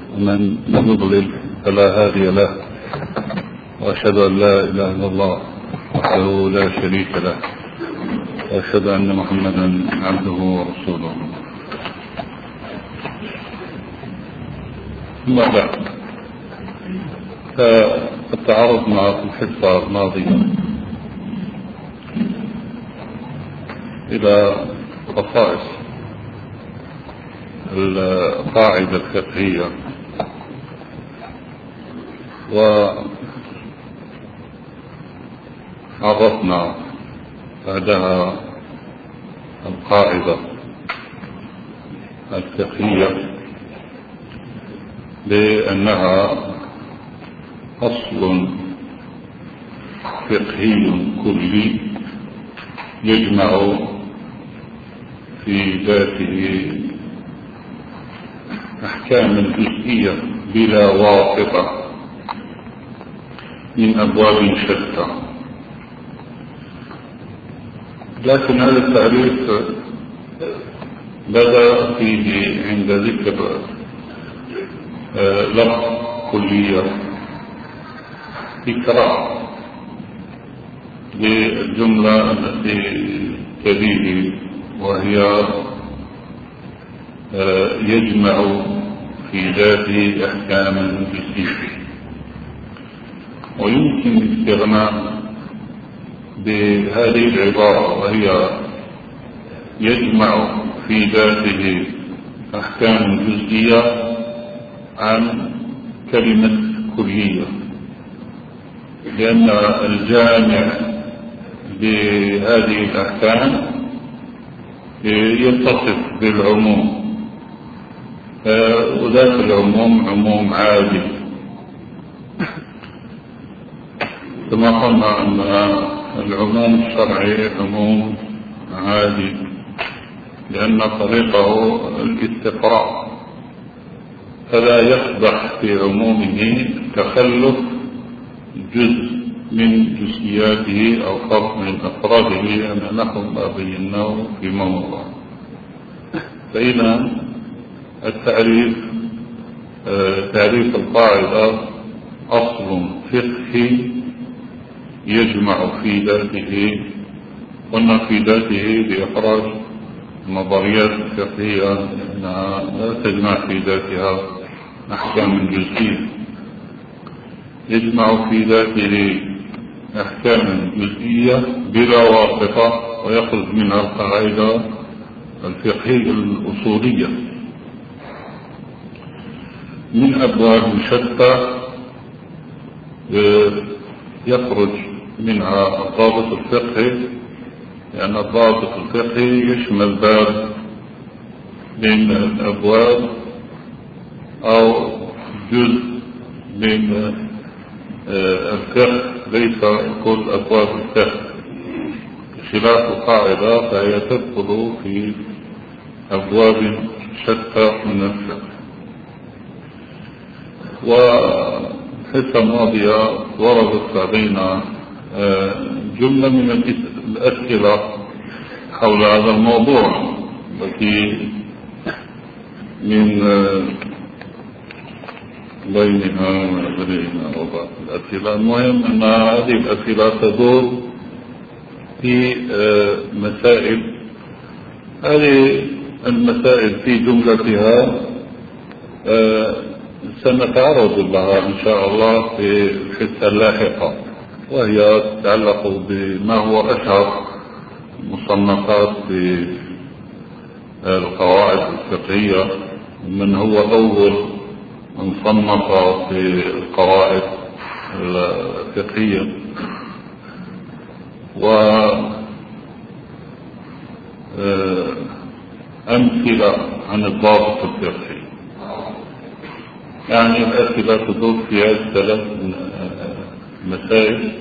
ومن يضلل فلا هادي له، وأشهد أن لا إله إلا الله وحده لا شريك له، وأشهد أن محمدا عبده ورسوله. ثم بعد، فقد تعرضنا في الحصة الماضية إلى خصائص القاعدة الفقهية، وعرفنا بعدها القاعدة الفقهية بأنها أصل فقهي كلي يجمع في ذاته أحكام جزئية بلا واسطة من أبواب شتى. لكن هذا التعريف بدأ فيه عند ذكر لفظ كلية تكرار للجملة التي تليه، وهي يجمع في ذاته أحكاما جزئية. ويمكن الاستغناء بهذه العبارة، وهي يجمع في ذاته أحكام جزئية، عن كلمة كلية، لأن الجامع بهذه الأحكام يتصف بالعموم، وذات العموم عموم عادي، كما قلنا أن العموم الشرعي عموم عادي لأن طريقه الاستقراء، فلا يقبح في عمومه تخلف جزء من جزئياته أو فرد من أفراده، أن نحن ما بيناه في موضوع. فإذا التعريف تعريف القاعدة أصل فقهي يجمع في ذاته، قلنا في ذاته لإخراج النظريات الفقهية أنها لا تجمع في ذاتها أحكام جزئية، يجمع في ذاته أحكام جزئية بلا واسطة، ويخرج منها القاعدة الفقهية الأصولية من أبواب شتى، يخرج منها الضابط الفقهي، لأن الضابط الفقهي يشمل باب من الأبواب أو جزء من الفقه، ليس كل أبواب الفقه، خلاف القاعدة فهي تدخل في أبواب شتى من الفقه. والحصة الماضية وردت لدينا جملة من الأسئلة حول هذا الموضوع، التي من بينها وبعض الأسئلة. المهم أن هذه الأسئلة تدور في مسائل، هذه المسائل في جملتها سنتعرض لها إن شاء الله في الحصة اللاحقة، وهي تتعلق بما هو أشهر المصنفات في القواعد الفقهية، من هو أول من صنف في القواعد الفقهية، وأمثلة عن الضابط الفقهي. يعني الأسئلة تدور في هذه الثلاث مسائل.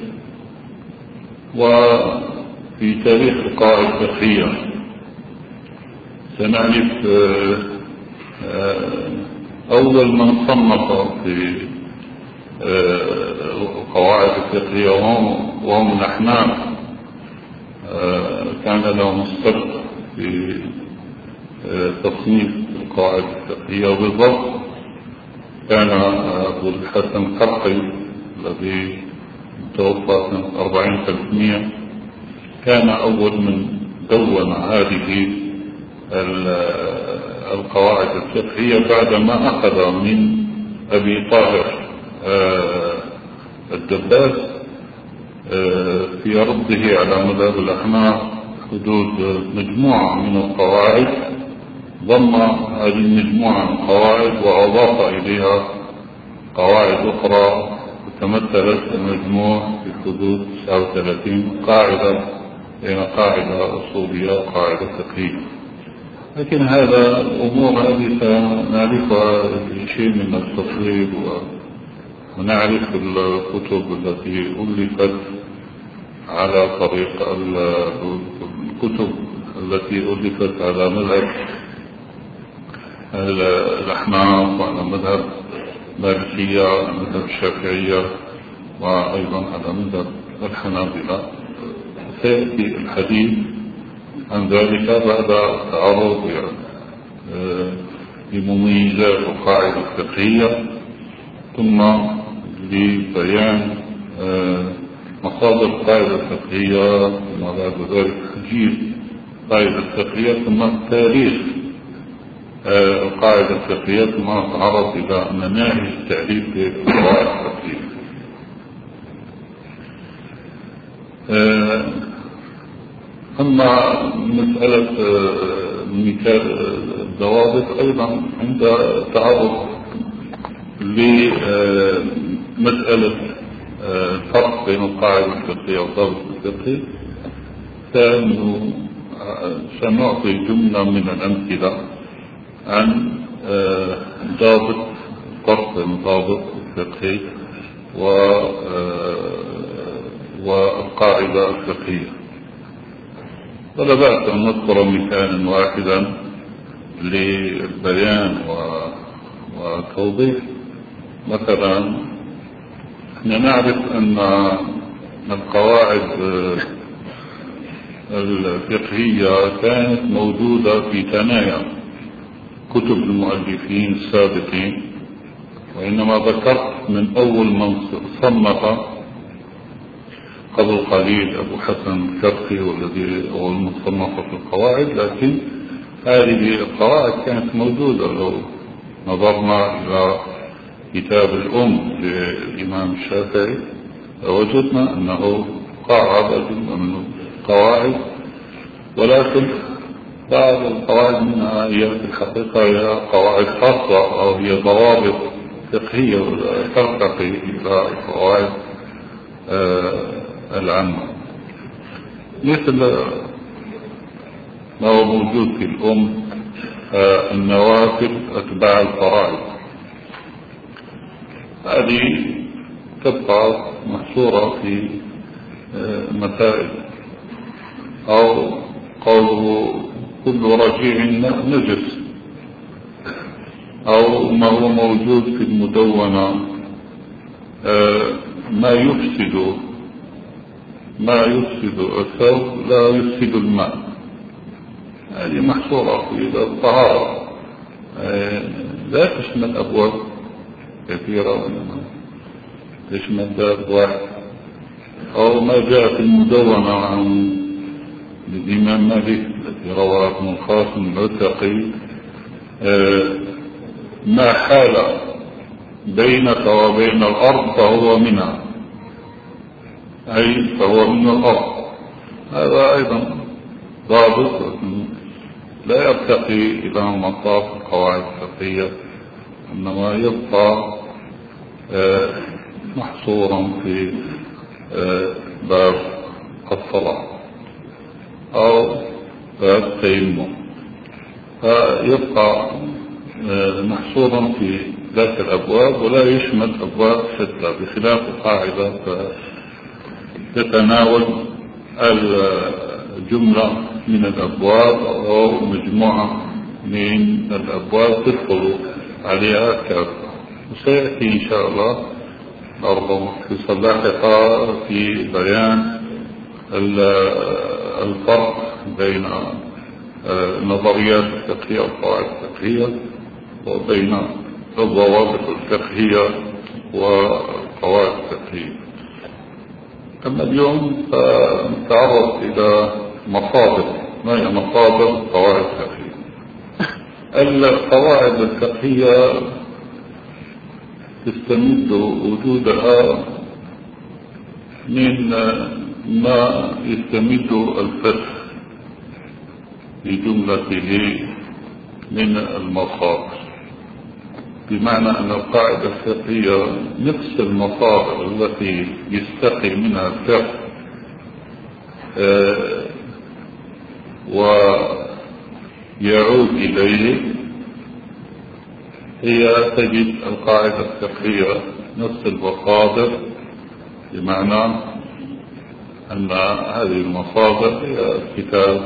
وفي تاريخ القواعد الفقهية سنعرف أول من صنف في القواعد الفقهية وهم الأحناف، كان لهم السبق في تصنيف القواعد الفقهية، وبالضبط كان أبو الحسن القرقي الذي توفى سنة 40-300 كان أول من دون هذه القواعد الفقهية بعدما أخذ من أبي طاهر الدباس في رده على مذهب الأحناف حدود مجموعة من القواعد، ضم هذه المجموعة من القواعد وأضاف إليها قواعد أخرى تمثلت المجموع في حدود 39 قاعدة، بين قاعدة أصولية وقاعدة فقهية. لكن هذا الأمور هذه سنعرفها بشيء من التفصيل، ونعرف الكتب التي ألفت على طريق الكتب التي ألفت على مذهب الأحناف وعلى مذهب المالكية وعلى مذهب الشافعية وأيضا على مذهب الحنابلة. سيأتي الحديث عن ذلك بعد تعرض لمميزات القاعدة الفقهية، ثم لبيان مصادر القاعدة الفقهية، ثم بعد ذلك تسجيل القاعدة الفقهية، ثم تاريخ القاعدة الفقهية، ثم نتعرض إلى مناهج تعريف القواعد الفقهية. أما مسألة مثال الضوابط أيضا عند تعرض لمسألة الفرق بين القاعدة الفقهية والضابط الفقهي سنعطي جملة من الأمثلة عن ضابط الفرق بين الضابط الفقهي والقاعدة الفقهية. ولا بأس أن نذكر مثالا واحدا للبيان وتوضيح. مثلا احنا نعرف أن القواعد الفقهية كانت موجودة في ثنايا كتب المؤلفين السابقين، وإنما ذكرت من أول من صنف قبل قليل أبو حسن الكرخي والذي هو المصنف في القواعد، لكن هذه القواعد كانت موجودة. لو نظرنا إلى كتاب الأم للإمام الشافعي وجدنا أنه قاعد من القواعد، ولكن بعض القواعد منها هي في الحقيقة هي قواعد خاصة أو هي ضوابط فقهية ترتقي إلى القواعد العامة، مثل ما هو موجود في الأم النوافل أتباع الفرائض. هذه تبقى محصورة في مسائل، أو قوله كل رجيع نجس، أو ما هو موجود في المدونة ما يفسد الثوب لا يفسد الماء. هذه محصورة في الطهارة، لا تشمل أبواب كثيرة، وإنما تشمل باب واحد. أو ما جاء في المدونة عن الإمام مالك الذي روى ابن القاسم العتقي ما حال بينك وبين الأرض فهو منها، أي فهو من الأرض. هذا أيضا ضابط لا يرتقي إلى مطاف القواعد الفقهية، إنما يبقى محصورا في باب الصلاة أو باب التيمم، فيبقى محصورا في ذات الأبواب ولا يشمل أبواب شتى، بخلاف القاعدة تتناول الجملة من الأبواب أو مجموعة من الأبواب تدخل عليها كافة. وسيأتي إن شاء الله برضو في صلاحها في بيان الفرق بين النظريات الفقهية والقواعد الفقهية وبين الضوابط الفقهية والقواعد الفقهية. أما اليوم نتعرض إلى مصادر. ما هي مصادر القواعد الفقهية؟ القواعد الفقهية تستمد وجودها من ما يستمد الفقه بجملته من المصادر، بمعنى أن القاعدة الفقهية نفس المصادر التي يستقي منها الفقه ويعود إليه، هي تجد القاعدة الفقهية نفس المصادر، بمعنى أن هذه المصادر هي الكتاب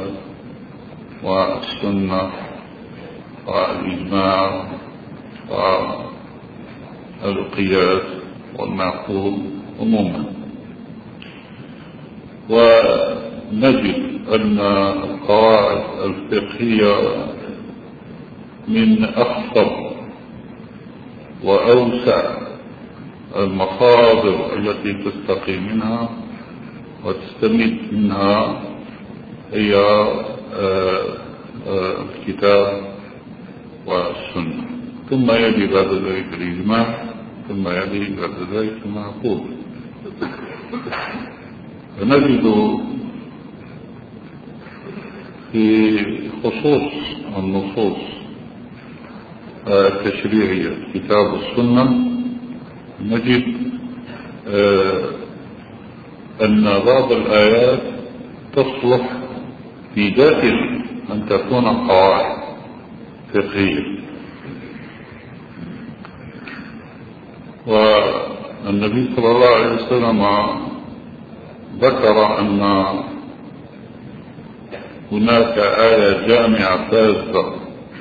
والسنة والإجماع والقياس والمعقول عموما. ونجد أن القواعد الفقهية من أخطر وأوسع المصادر التي تستقي منها وتستمد منها هي الكتاب والسنة، ثم يلي بعد ذلك الإجماع، ثم يلي بعد ذلك المعقول. فنجد في خصوص النصوص التشريعية الكتاب والسنة، نجد أن بعض الآيات تصلح في ذاتها أن تكون قواعد فقهية. والنبي صلى الله عليه وسلم ذكر أن هناك آية جامعة فاسدة،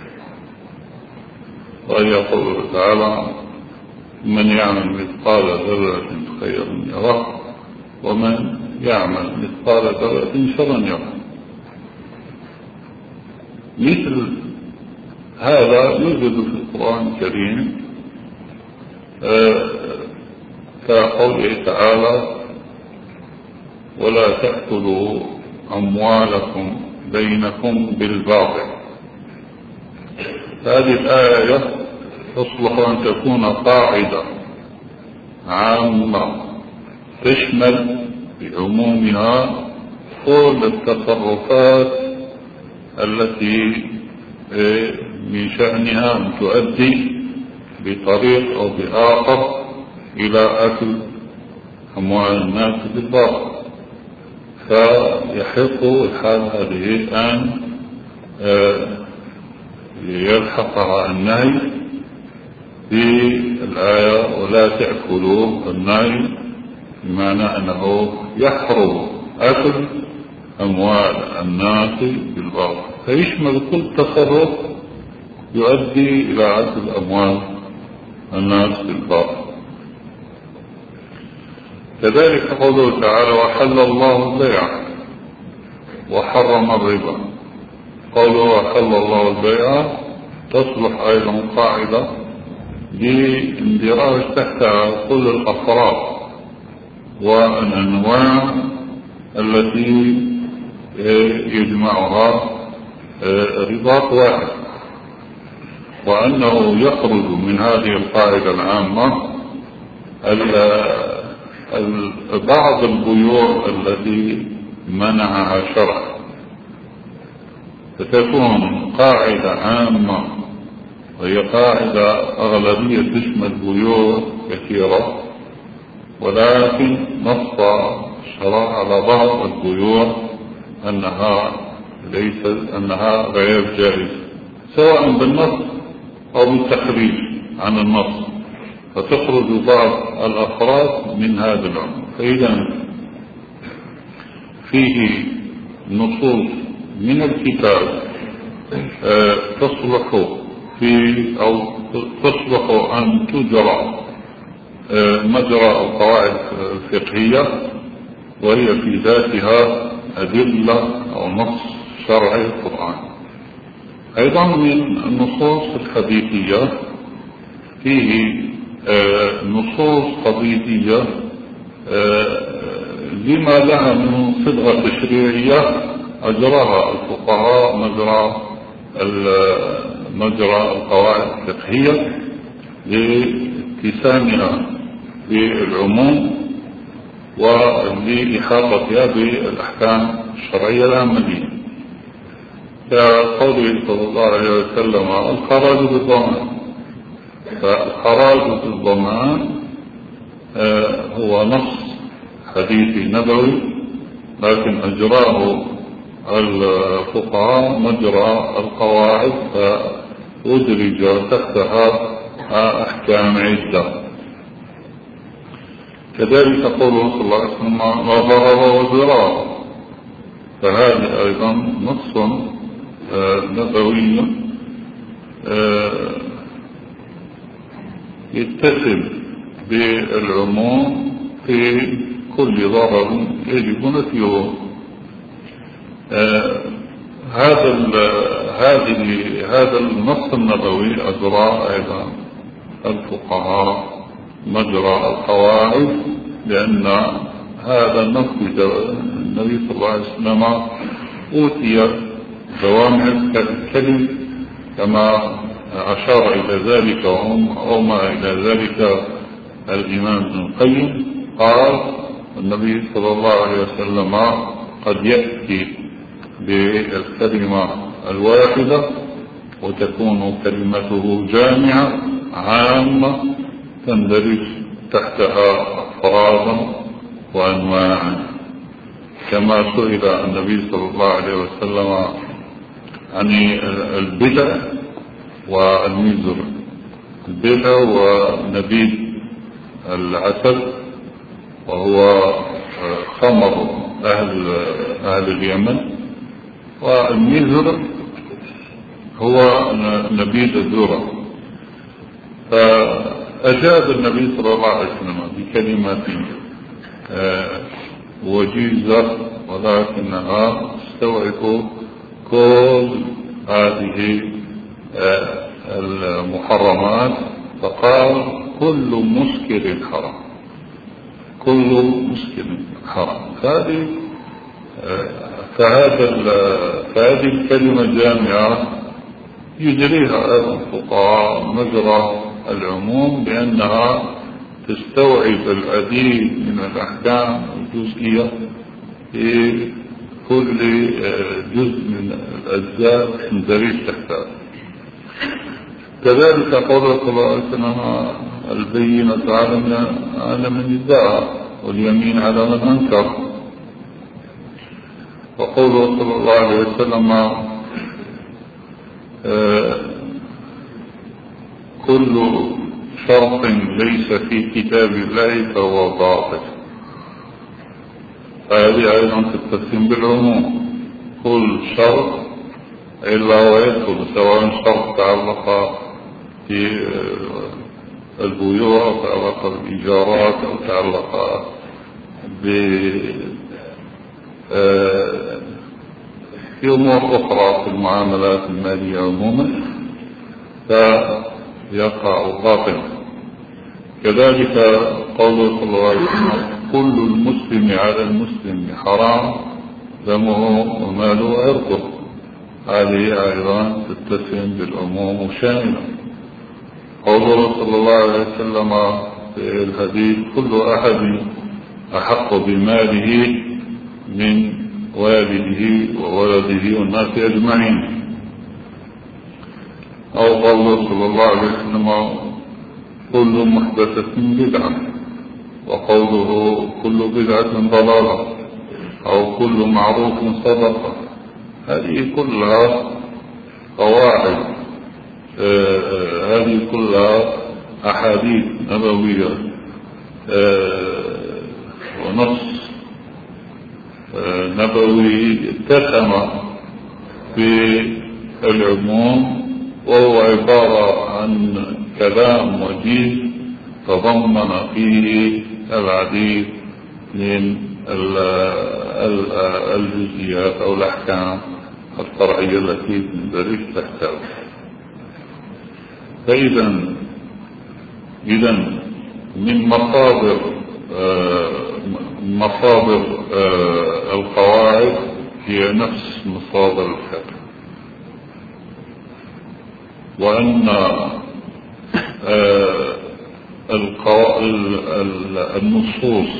وهي قوله تعالى: من يعمل مثقال ذرة خيرا يره ومن يعمل مثقال ذرة شرا يره. مثل هذا يوجد في القرآن الكريم كقوله تعالى: ولا تأكلوا أموالكم بينكم بالباطل. هذه الآية تصلح أن تكون قاعدة عامة تشمل بعمومها كل التصرفات التي من شأنها أن تؤدي بطريق أو بآخر إلى أكل أموال الناس بالباطل. فيحق الحال هذه أن يلحقها النهي في الآية: ولا تأكلوا. النهي بمعنى أنه يحرم أكل أموال الناس بالباطل، فيشمل كل تصرف يؤدي إلى أكل أموال الناس بالباطل. كذلك قوله تعالى: وحل الله البيع وحرم الربا. قوله وحل الله البيع تصلح أيضا قاعدة لاندراج تحتها كل الأفراد والأنواع التي يجمعها رباط واحد، وأنه يخرج من هذه القاعدة العامة بعض البيوع التي منعها شرع، فتكون قاعدة عامة وهي قاعدة أغلبية تشمل بيوع كثيرة، ولكن نص الشرع على بعض البيوع أنها غير جائزة، سواء بالنص أو بالتخريج عن النص، فتخرج بعض الأفراد من هذا العمر. فإذا فيه نصوص من الكتاب تصلح أن تجرى مجرى القواعد الفقهية، وهي في ذاتها أدلة أو نص شرعي القرآن. أيضا من النصوص الحديثية فيه نصوص حديثية لما لها من صبغة تشريعية أجراها الفقهاء مجرى القواعد الفقهية لاتسامها بالعموم ولإحاطتها بالأحكام الشرعية العامة، كقوله صلى الله عليه وسلم الخراج بالضمان. فالخراج بالضمان هو نص حديثي نبوي، لكن أجراه الفقهاء مجرى القواعد، فأدرج تحتها أحكام عدة. كذلك قوله صلى الله عليه وسلم لا ضرر وضرار، فهذا أيضا نص نبوي يتصل بالعموم في كل ضرر يجب نفيه. هذا النص النبوي أجرى أيضا الفقهاء مجرى القواعد، لأن هذا النص النبي صلى الله عليه وسلم أوتي جوامع الكلم كما أشار إلى ذلك وما إلى ذلك الإمام ابن القيم. قال النبي صلى الله عليه وسلم قد يأتي بالكلمة الواحدة وتكون كلمته جامعة عامة تندرج تحتها أفرادا وأنواعا، كما سئل النبي صلى الله عليه وسلم عن البدع والميزر. البدع ونبيذ العسل وهو خمر أهل اليمن، والميزر هو نبيذ الذرة. فأجاب النبي صلى الله عليه وسلم بكلمات وجيزة، ولكنها تستوعب كل هذه المحرمات، فقال كل مسكر حرام، كل مسكر حرام. فهذه الكلمة الجامعة يجريها الفقهاء مجرى العموم، لأنها تستوعب العديد من الأحكام الجزئية في كل جزء من الأجزاء تندرج تحتها. كذلك قوله صلى الله عليه وسلم البينة على من ادعى واليمين على من أنكر. وقوله صلى الله عليه وسلم كل شرط ليس في كتاب الله فهو باطل. هذه أيضا تتسم بالعموم، كل شرط إلا ويدخل، سواء شرط تعلق في البيوع أو تعلق بالإيجارات أو تعلق في أمور أخرى في المعاملات المالية عموما، فيقع باطلا. كذلك قوله صلى الله عليه وسلم كل المسلم على المسلم حرام دمه وماله وعرضه، هذه أيضا تتسم بالعموم شاملة. قوله صلى الله عليه وسلم في الحديث كل أحد أحق بماله من والده وولده والناس أجمعين. أو قوله صلى الله عليه وسلم كل محدثة بدعة، وقوله كل بدعة ضلالة، أو كل معروف صدقة. هذه كلها قواعد، هذه كلها أحاديث نبوية ونص نبوي اتسم في العموم، وهو عبارة عن كلام وجيز تضمن فيه العديد من الجزئيات أو الأحكام الفرعية التي تندرج تحتها. فإذا إذن من مصادر القواعد هي نفس مصادر الفقه، وأن النصوص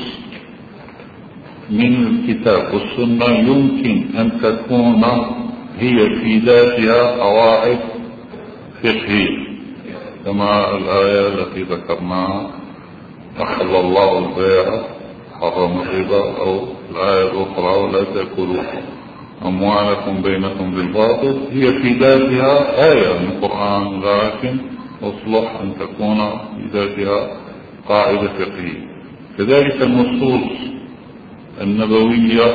من الكتاب والسنة يمكن أن تكون هي في ذاتها قواعد فقهية، كما الآية التي ذكرناها: أحل الله البيع حرم الربا، أو الآية الأخرى: ولا تأكلوا أموالكم بينكم بالباطل. هي في ذاتها آية من القرآن، لكن أصلح أن تكون في ذاتها قاعدة فقهية. كذلك النصوص النبوية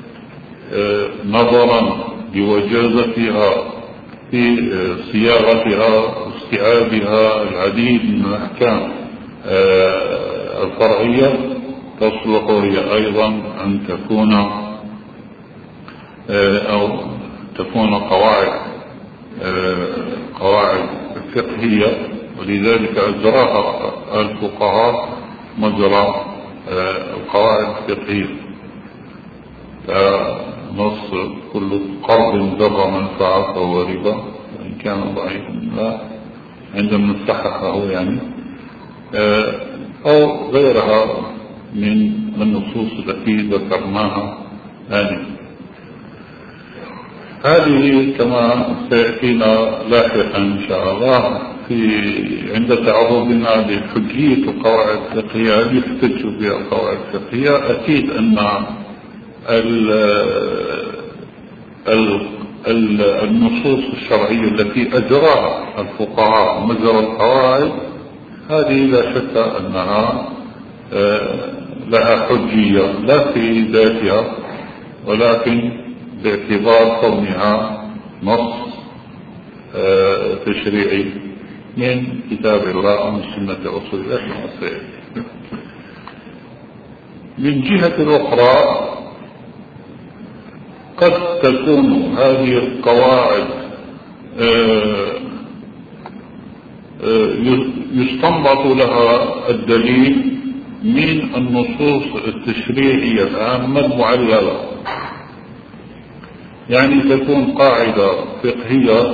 نظرا لوجازتها في صياغتها واستيعابها العديد من الأحكام الفرعية، تصلح هي أيضا أن تكون قواعد فقهية، ولذلك أجراها الفقهاء مجرى القواعد الفقهية، فنص: كل قرض جر منفعة فهو ربا وإن كان ضعيفا، لا عندما نصححه يعني، أو غيرها من النصوص التي ذكرناها آنفا. هذه كما سيأتينا لاحقا إن شاء الله عند تعرضنا لحجية القواعد الفقهية، هل يحتج بها القواعد الفقهية؟ أكيد أن النصوص الشرعية التي أجراها الفقهاء مجرى القواعد هذه لا شك أنها لها حجية لا في ذاتها، ولكن باعتبار كونها نص تشريعي من كتاب الله ومن سنة رسول الله صلى الله عليه وسلم. من جهة أخرى قد تكون هذه القواعد يستنبط لها الدليل من النصوص التشريعية العامة المعللة، يعني تكون قاعدة فقهية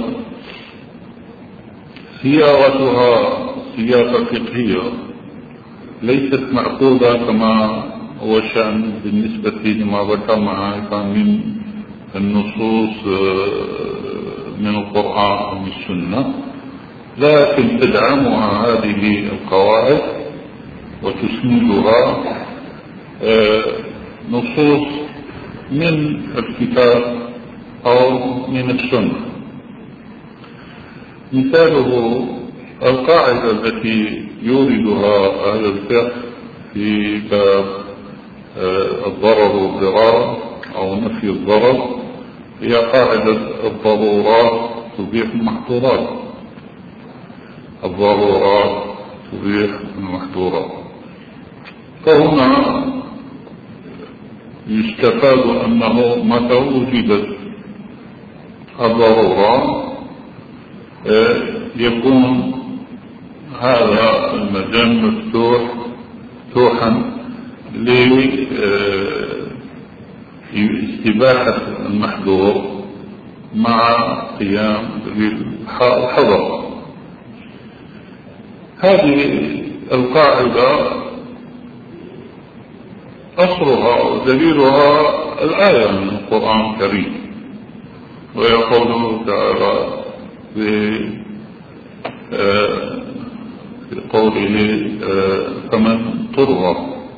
صياغتها صياغة فقهية ليست معقودة كما هو شأن بالنسبة لما ذكرنا من النصوص من القرآن ومن السنة، لكن تدعمها هذه القواعد وتسندها نصوص من الكتاب أو من السنة. مثاله القاعدة التي يوردها أهل الفقه في باب الضرر والضرار أو نفي الضرر، هي قاعدة الضرورات تبيح المحظورات. الضرورات تبيح المحظورات. فهنا يستفاد أنه متى وجدت الضرورة يكون هذا المجال مفتوحا لاستباحة المحظور مع قيام الحظر. هذه القاعدة أصلها ودليلها الآية من القرآن الكريم، ويقول تعالى في قوله: فمن اضطر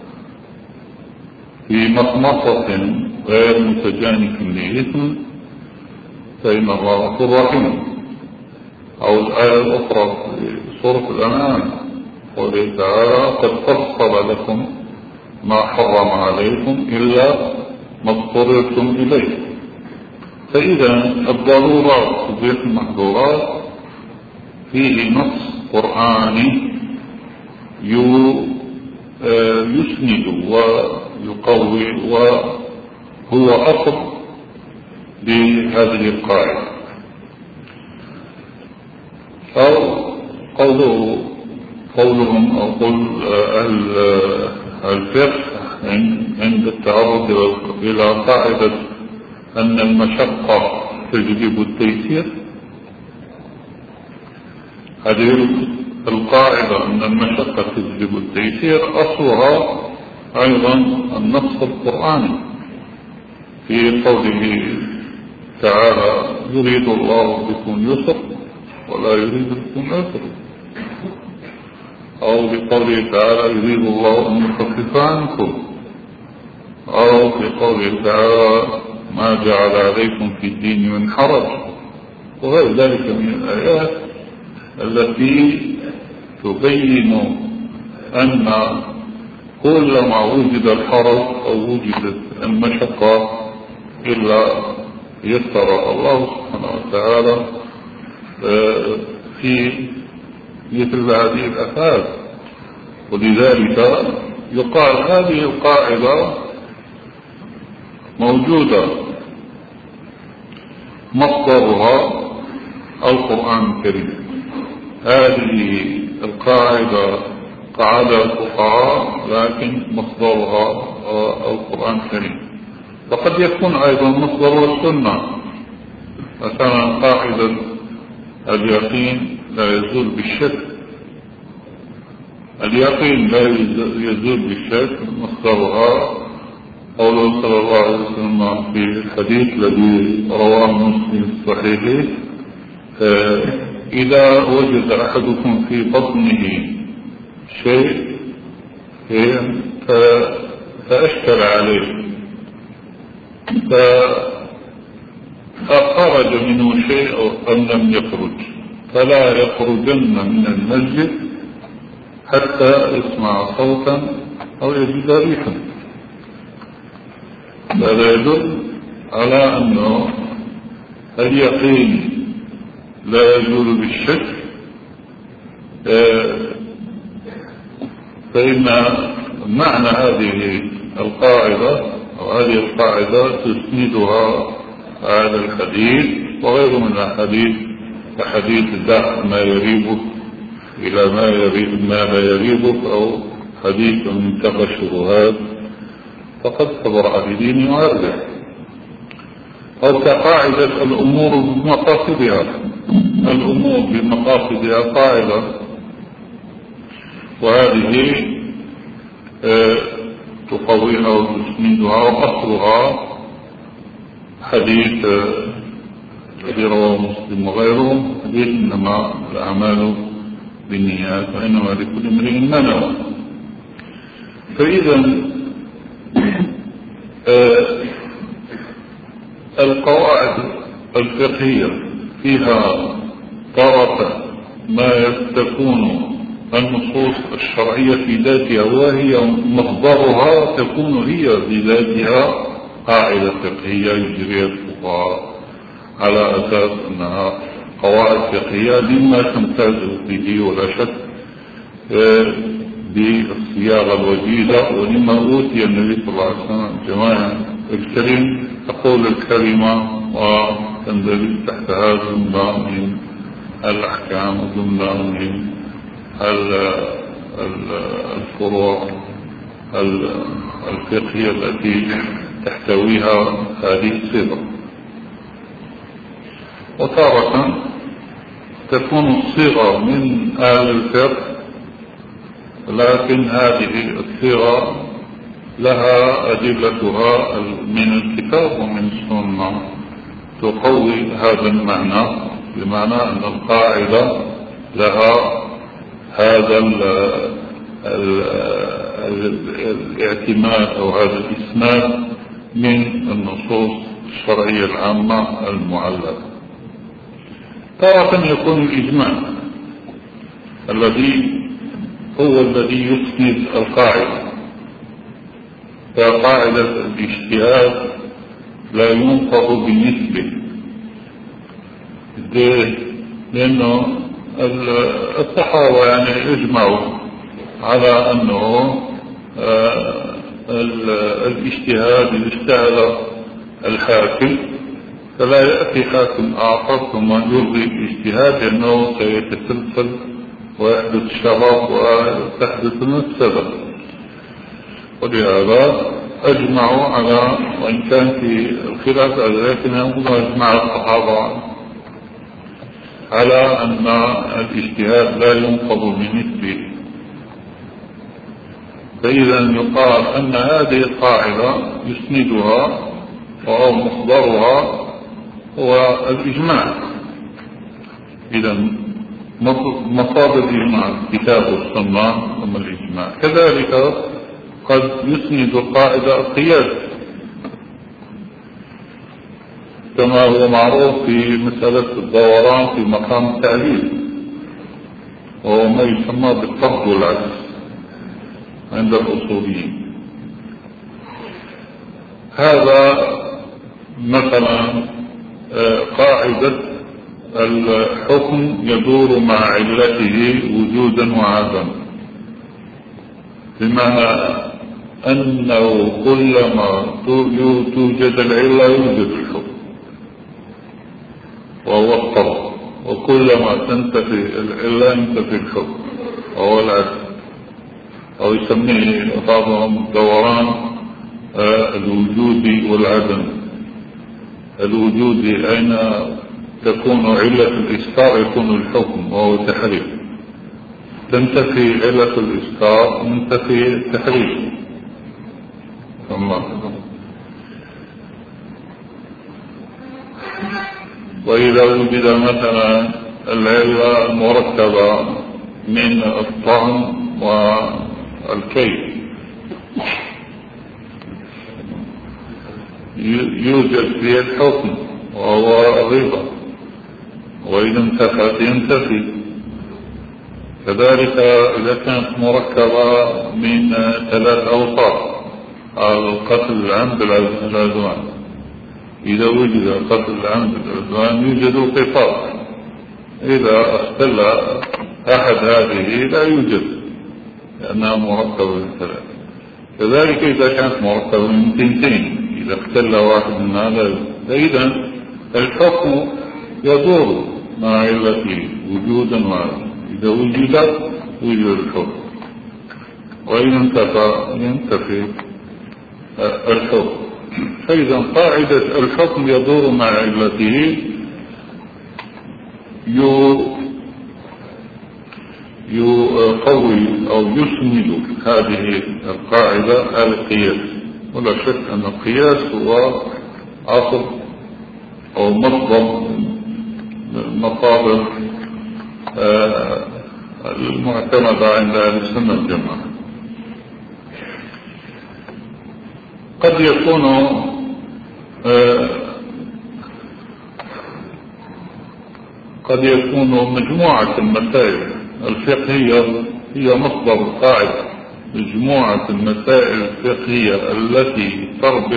في مخمصة غير متجانف لإثم فإن الله غفور رحيم. أو الآية الأخرى في سورة الأنعام قوله تعالى: قد فصل لكم ما حرم عليكم إلا ما اضطررتم إليه. فإذا الضرورات تبيح المحظورات فيه نص قرآني يسند ويقوي وهو أصل لهذه القاعدة. أو قوله قولهم أو قول أهل الفقه عند التعرض إلى قاعدة أن المشقة تجلب التيسير. هذه القاعدة أن المشقة تجلب التيسير أصلها أيضا النص القرآني في قوله تعالى: يريد الله بكم اليسر ولا يريد بكم العسر، أو بقوله تعالى: يريد الله أن يخفف عنكم، أو بقوله تعالى: ما جعل عليكم في الدين من حرج، وغير ذلك من الآيات التي تبين أن كلما وجد الحرج أو وجدت المشقة إلا يسر الله سبحانه وتعالى في مثل هذه الأفعال. ولذلك يقال هذه القاعدة موجودة مصدرها القرآن الكريم. هذه القاعدة قاعدة الفقهاء لكن مصدرها القرآن الكريم، وقد يكون أيضا مصدرها السنة. مثلا قاعدة اليقين لا يزول بالشك، اليقين لا يزول بالشك مصدرها قوله صلى الله عليه وسلم في الحديث الذي رواه مسلم في صحيحه: إذا وجد أحدكم في بطنه شيء فأشكل عليه فخرج منه شيء أو لم يخرج، فلا يخرجن من المسجد حتى يسمع صوتا أو يجد ريحا. هذا يدل على أنه اليقين لا يزول بالشك، فإن معنى هذه القاعدة أو هذه القاعدة تسندها على الحديث وغيره من الحديث، كحديث دع ما يريبك إلى ما لا يريبك، أو حديث من تقى الشبهات فقد صبر بدين وارجع، أو كقاعدة الأمور بمقاصدها. الأمور بمقاصدها قاعدة، وهذه تقويها وتسندها، وأصلها حديث الذي رواه مسلم وغيره: حديث إنما الأعمال بالنيات وإنما لكل امرئ ما نوى. فإذا القواعد الفقهية فيها طرف ما تكون النصوص الشرعية في ذاتها وهي مصدرها تكون هي بذاتها قاعدة فقهية يجريها الفقهاء على أساس أنها قواعد فقهية لما تمتاز به ولا شك بالصياغة الوجيزة، ولما أوتي النبي صلى الله عليه وسلم جماعة الكريم تقول الكلمة وتندرج تحتها جملة من الأحكام وجملة من الفروع الفقهية التي تحتويها هذه الصيغة. وتارة تكون الصيغة من أهل الفقه، لكن هذه الصيغة لها أدلتها من الكتاب ومن السنة تقوي هذا المعنى، بمعنى أن القاعدة لها هذا الاعتماد أو هذا الإسناد من النصوص الشرعية العامة المعلقة. تارة يكون الإجماع الذي هو الذي يسند القاعدة، فقاعدة الاجتهاد لا ينقض بالنسبة، لأنه الصحابة يعني اجمعوا على أنه الاجتهاد إذا اجتهد الحاكم فلا يأتي حاكم آخر ثم يلغي الاجتهاد، لأنه سيتسلسل ويحدث الشغف وتحدث المفسدة. ولهذا أجمعوا على، وإن كان في الخلاف لكن أجمع الصحابة على أن الاجتهاد لا ينقض بمثله. فإذا يقال أن هذه القاعدة يسندها وهو مصدرها هو الإجماع. إذا مصادر الإجماع الكتاب والسنة ثم الإجماع. كذلك قد يسند القاعدة القياس كما هو معروف في مسألة الدوران في مقام التعليل، وهو ما يسمى بالطرد والعكس عند الأصوليين. هذا مثلا قاعدة الحكم يدور مع علته وجودا وعدما، بمعنى أنه كلما توجد العلة يوجد الحكم وهو الطرد، وكلما تنتفي العلة ينتفي الحكم وهو العدل، أو يسميه بعضهم الدوران الوجود والعدم. الوجود أين تكون علة الإسكار يكون الحكم وهو التحريم، تنتفي علة الإسكار ومنتفي التحريم. وإذا وجد مثلا العلة المركبة من الطعن والكيد يوجد فيه الحكم وهو الربا، وإذا انتفت ينتفي. كذلك إذا كانت مركبة من 3 أوصاف، القتل العمد بالعدوان، إذا وجد قتل العمد بالعدوان يوجد قصاص، إذا اختل أحد هذه لا يوجد لأنها مركبة من 3. كذلك إذا كانت مركبة من 2، إذا اختل واحد من هذا، إذا الحكم يدور مع علته وجودا وعدما. إذا وجد الحكم، وإن انتفى ينتفي الحكم. فإذا قاعدة الحكم يدور مع علته يقوي أو يسند هذه القاعدة القياس. ولا شك أن القياس هو أصل أو مصدر مصادر المعتمدة عند أهل السنة والجماعة. قد يكون مجموعة المسائل الفقهية هي مصدر القاعدة، مجموعة المسائل الفقهية التي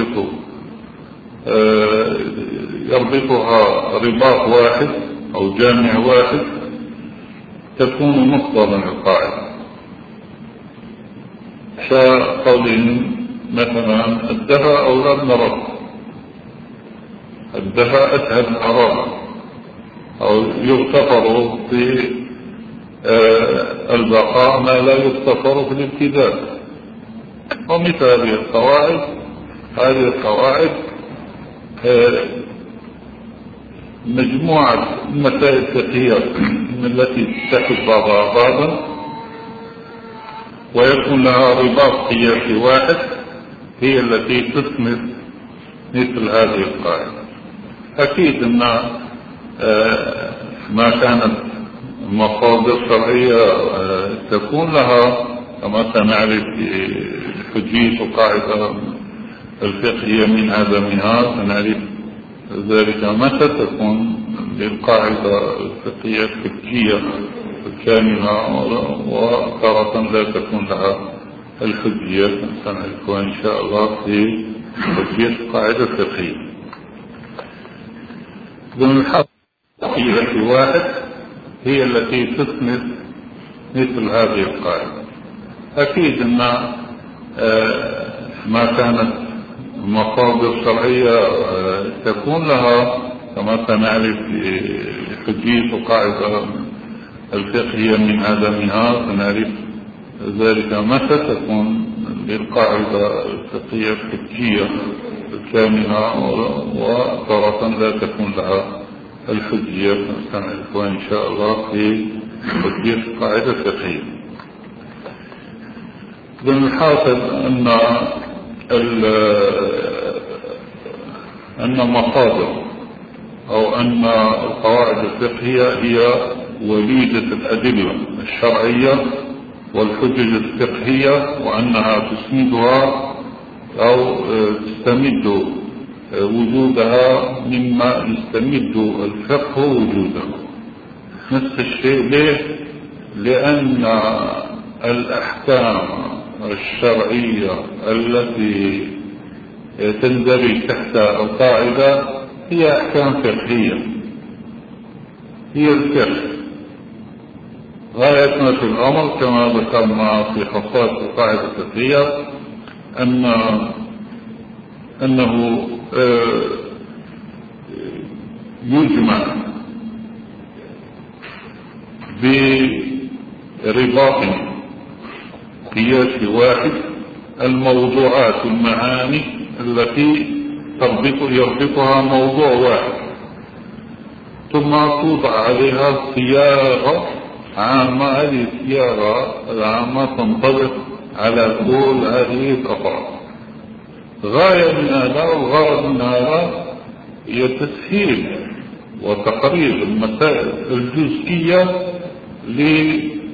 يربطها رباط واحد أو جامع واحد تكون مصدرا للقاعدة. كقولهم مثلا الدفع أولى من الرد، الدفع أسهل من الرد، أو يغتفر في البقاء ما لا يغتفر في الابتداء. ومثل هذه القواعد مجموعة مسائل فقهية التي تتحد بعضها بعضا ويكون لها رباط قياسي واحد، هي التي تسند مثل هذه القاعدة. أكيد أن ما كانت مصادر شرعية تكون لها كما سنعرف حجية القاعدة الفقهية من عدمها، سنعرف ذلك متى تكون للقاعدة الفقهية الحجية الكاملة وتارة لا تكون لها الحجية، سنعرفها إن شاء الله في حجية القاعدة الفقهية. ضمن الحقيقة واحد هي التي تسند مثل هذه القاعدة. أكيد أن ما كانت مصادر شرعية تكون لها كما سنعرف حجية القاعدة الفقهية من عدمها، فنعرف ذلك متى تكون للقاعدة الفقهية الحجية الكاملة وتارة لا تكون لها الحجية، سنعرفها إن شاء الله في تطبيق القاعدة الفقهية. إذن الحاصل أن مصادر أو أن القواعد الفقهية هي وليدة الأدلة الشرعية والحجج الفقهية، وأنها تسندها أو تستمد وجودها مما يستمد الفقه وجوده. نفس الشيء ليه؟ لأن الأحكام الشرعية التي تندرج تحت القاعدة هي أحكام فقهية، هي الفقه. غاية ما في الأمر كما ذكرنا في خصائص القاعدة الفقهية أنه يجمع برباط قياسي واحد الموضوعات والمعاني التي يربطها موضوع واحد، ثم توضع عليها صياغة عامة. هذه الصياغة العامة تنطبق على كل هذه الأفراد. غاية من هذا والغرض من هذا هي تسهيل وتقريب المسائل الجزئية لدارس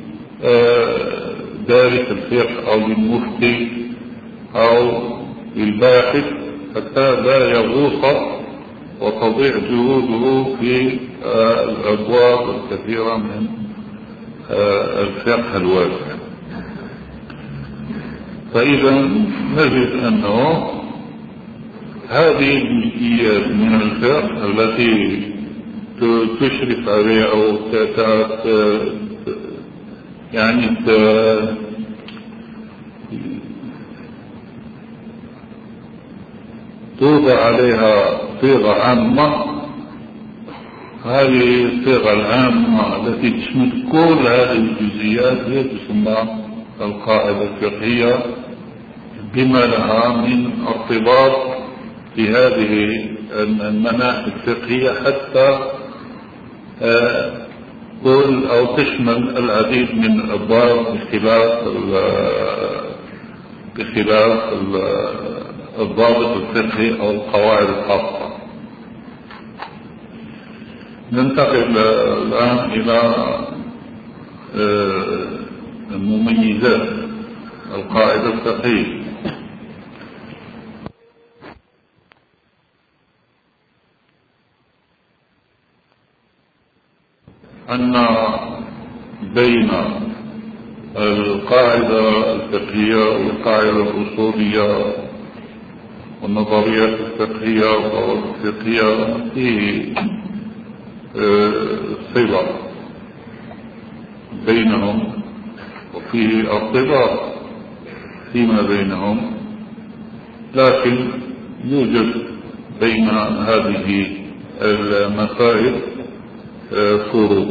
الفقه أو للمفتي أو للباحث حتى لا يغوص وتضيع جهوده في الأبواب الكثيرة من الفقه الواسع. فإذا نجد أنه هذه الجزئيات من الفقه التي تشرف عليها أو يعني توضع عليها صيغة عامة. هذه الصيغة العامة التي تشمل كل هذه الجزئيات هي تسمى القاعدة الفقهية، بما لها من ارتباط في هذه المناحي الفقهية حتى كل أو تشمل العديد من الأبواب بخلاف الضابط الفقهي أو القواعد الخاصة. ننتقل الآن إلى مميزات القاعدة الفقهية. أن بين القاعدة الفقهية والقاعدة الأصولية والنظريات الفقهية والضوابط الفقهية فيه صلة بينهم وفيه ارتباط فيما بينهم، لكن يوجد بين هذه المسائل فروق.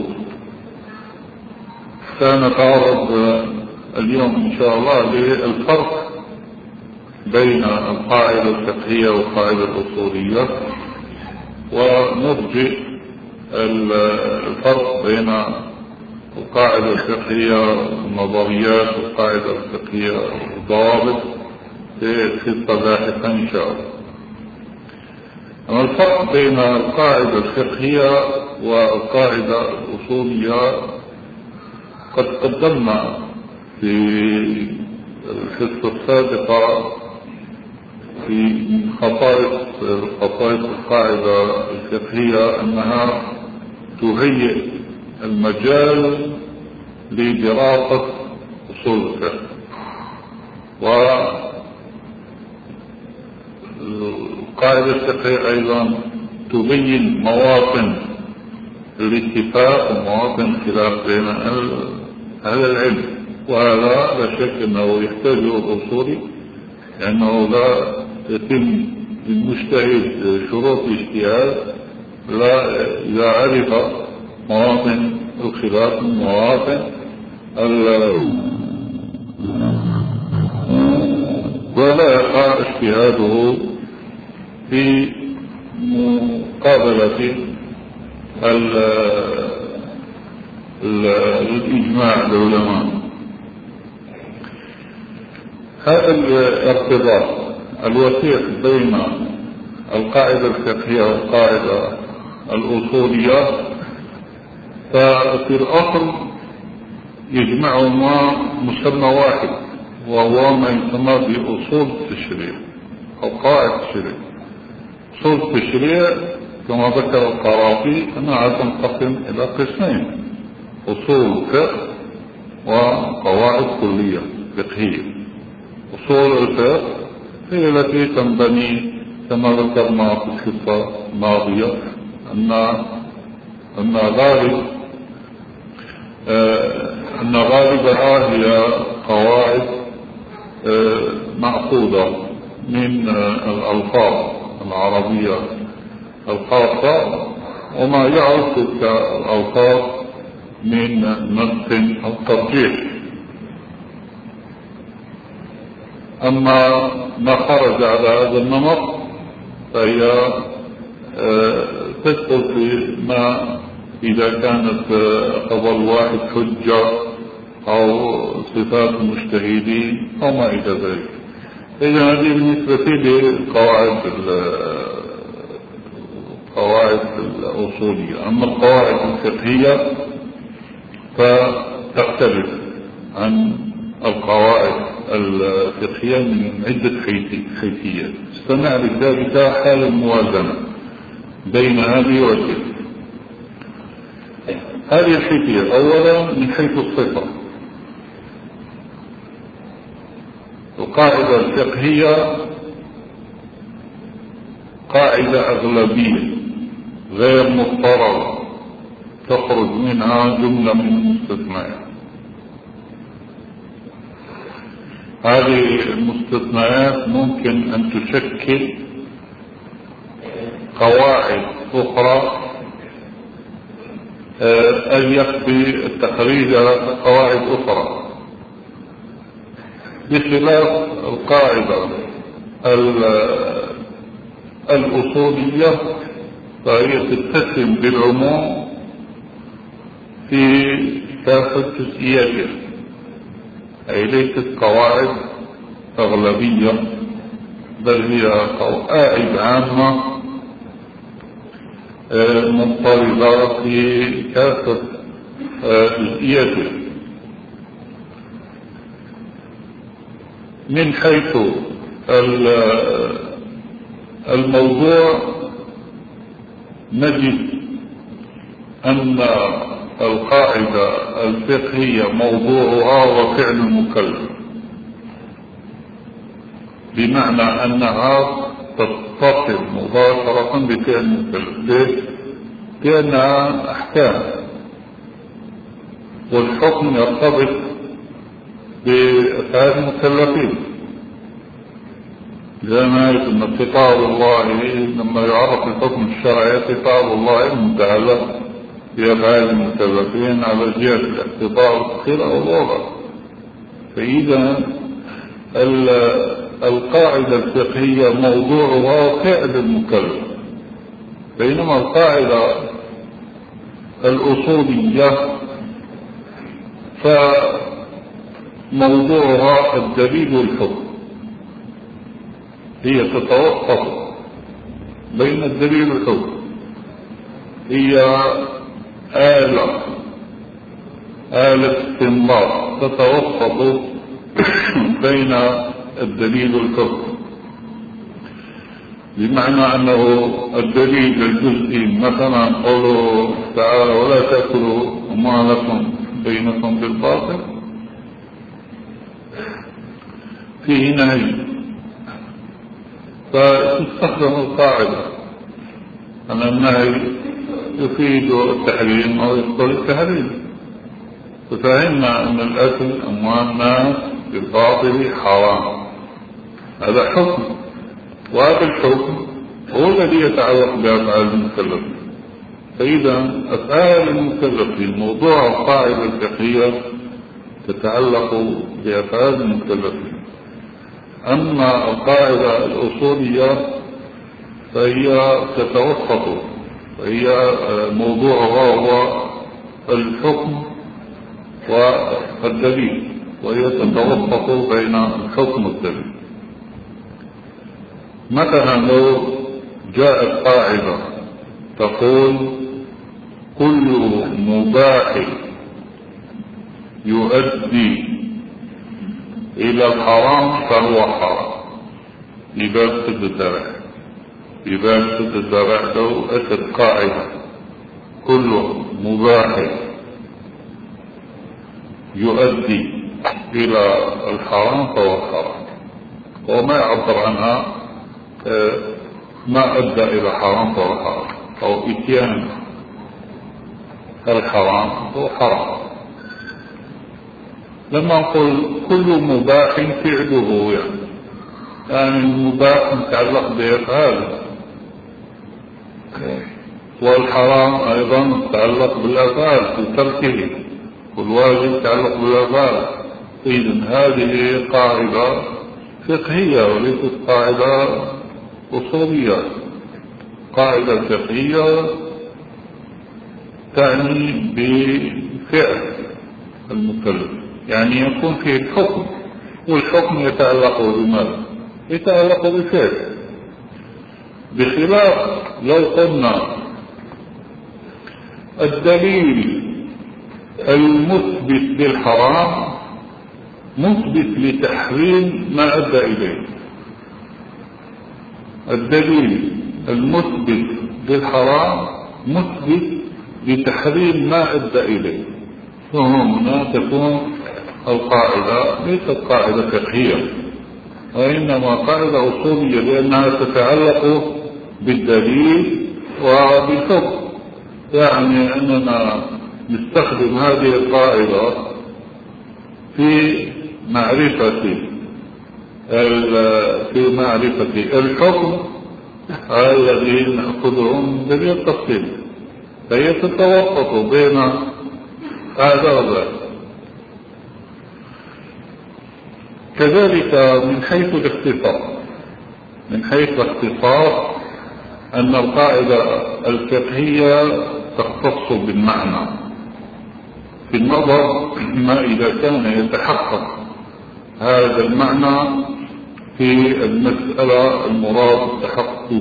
سنتعرض اليوم إن شاء الله للفرق بين القاعدة الفقهية والقاعدة الأصولية، ونرجئ الفرق بين القاعدة الفقهية النظريات والقاعدة الفقهية الضوابط في خطة لاحقة إن شاء الله. أما الفرق بين القاعدة الفقهية والقاعدة الأصولية قد قدمنا في الحصة السابقة في خصائص القاعدة الفقهية أنها تهيئ المجال لدراسة أصول الفقه، والقاعدة الفقهية أيضا تبين مواطن الاتفاق ومواطن الخلاف بين أهل العلم، وهذا لا شك أنه يحتاجه الأصولي، لأنه لا يتم للمجتهد شروط الاجتهاد لا إذا عرف مواطن الخلاف من مواطن ولا يقع اجتهاده في مقابلة الإجماع العلماء. هذا الارتباط الوثيق بين القاعدة الفقهية والقاعدة الأصولية ففي الأصل يجمعهما مسمى واحد، وهو ما يسمى بأصول التشريع أو قواعد التشريع. أصول التشريع كما ذكر القرافي أنها تنقسم إلى قسمين: أصول فقه وقواعد كلية فقهية. أصول الفقه هي التي تنبني كما ذكرنا في الحصة الماضية أن غالبها هي قواعد مأخوذة من الألفاظ العربية الخاصة وما يعرف كالألفاظ من نص أو ترجيح. أما ما خرج على هذا النمط فهي تدخل في ما إذا كانت قول واحد حجة أو صفات المجتهدين أو ما إلى ذلك. إذا هذه بالنسبة للقواعد الأصولية. أما القواعد الفقهية فتختلف عن القواعد الفقهية من عدة حيثيات. استمع لذلك حال الموازنة بين هذه وتلك. هذه الحيثية أولا من حيث الصفة. القاعدة الفقهية قاعدة أغلبية غير مضطرة تخرج منها جملة من المستثنيات. هذه المستثنيات ممكن أن تشكل قواعد أخرى أن يقضي التخريج على قواعد أخرى، بخلاف القاعدة الأصولية فهي تتسم بالعموم في كافة جزئياتها، أي ليست قواعد أغلبية بل هي قواعد عامة مضطردة في كافة جزئياتها. من حيث الموضوع نجد أن القاعدة الفقهية موضوعها وفعل المكلف، بمعنى أنها تتصل مباشرة بفعل المكلف. ليش؟ لأنها أحكام، والحكم يرتبط بأفعال المكلفين. لما أن خطاب الله لما يعرف الحكم الشرعي خطاب الله متعلق بأفعال المكلفين على جهة الاقتضاء والتخير أو الوضع. فإذا القاعدة الفقهية موضوعها فعل المكلف، بينما القاعدة الأصولية فموضوعها الدليل والحكم. هي تتوقف بين الدليل والحكم، هي آلة استنباط تتوقف بين الدليل والحكم، بمعنى أنه الدليل الجزئي مثلا قوله تعالى ولا تأكلوا أموالكم بينكم بالباطل فيه نهي، فتستخدم القاعدة أن النهي يفيد التحريم أو يقتضي التحريم. ففهمنا أن الأكل أموال الناس بالباطل حرام، هذا حكم، وهذا الحكم هو الذي يتعلق بأفعال المكلفين. فإذا أفعال المكلفين، موضوع القاعدة الفقهية تتعلق بأفعال المكلفين. أما القاعدة الأصولية فهي تتوسط، فهي موضوعها هو الحكم والدليل، وهي تتوسط بين الحكم والدليل. مثلا لو جاءت قاعدة تقول كل مباح يؤدي إلى الحرام فهو حرام، في باب سد الذرائع. في باب سد الذرائع لو أتت قاعدة كل مباح يؤدي إلى الحرام فهو حرام، وما يعبر عنها ما أدى إلى حرام فهو حرام، أو إتيان الحرام هو حرام. لما نقول كل مباح فعله يعني المباح متعلق بأفعال، والحرام أيضا متعلق بالأفعال في تركه، والواجب متعلق بالأفعال. إذن هذه قاعدة فقهية وليست قاعدة أصولية. قاعدة فقهية تعني بفعل المكلف، يعني يكون فيه الحكم، والحكم يتعلق بماذا؟ يتعلق بفعل. بخلاف لو قلنا الدليل المثبت للحرام مثبت لتحريم ما أدى إليه. الدليل المثبت للحرام مثبت لتحريم ما أدى إليه، فهنا تكون القاعدة ليست قاعدة فقهية، وإنما قاعدة أصولية، لأنها تتعلق بالدليل وبالحكم. يعني أننا نستخدم هذه القاعدة في معرفة الحكم الذي نأخذه من دليل التفصيل، فهي تتوسط بين هذا وذاك. كذلك من حيث الاختصاص أن القاعدة الفقهية تختص بالمعنى في النظر ما إذا كان يتحقق هذا المعنى في المسألة المراد التحقق،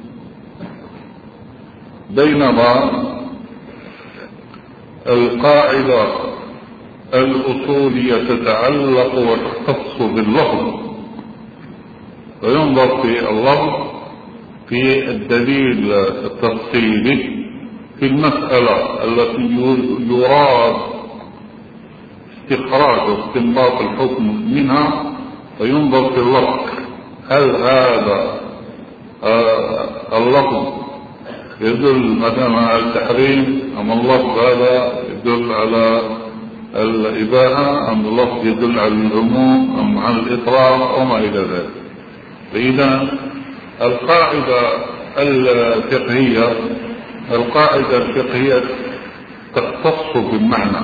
بينما القاعدة الأصولية تتعلق وتختص باللفظ، وينظر في اللفظ في الدليل التفصيلي في المسألة التي يراد استخراج واستنباط الحكم منها، وينظر في اللفظ هل هذا اللفظ يدل مثلا على التحريم، أم اللفظ هذا يدل على الإباحة، أم اللفظ يدل على العموم أم على الإطلاق وما إلى ذلك. فإذا القاعدة الفقهية تختص بالمعنى.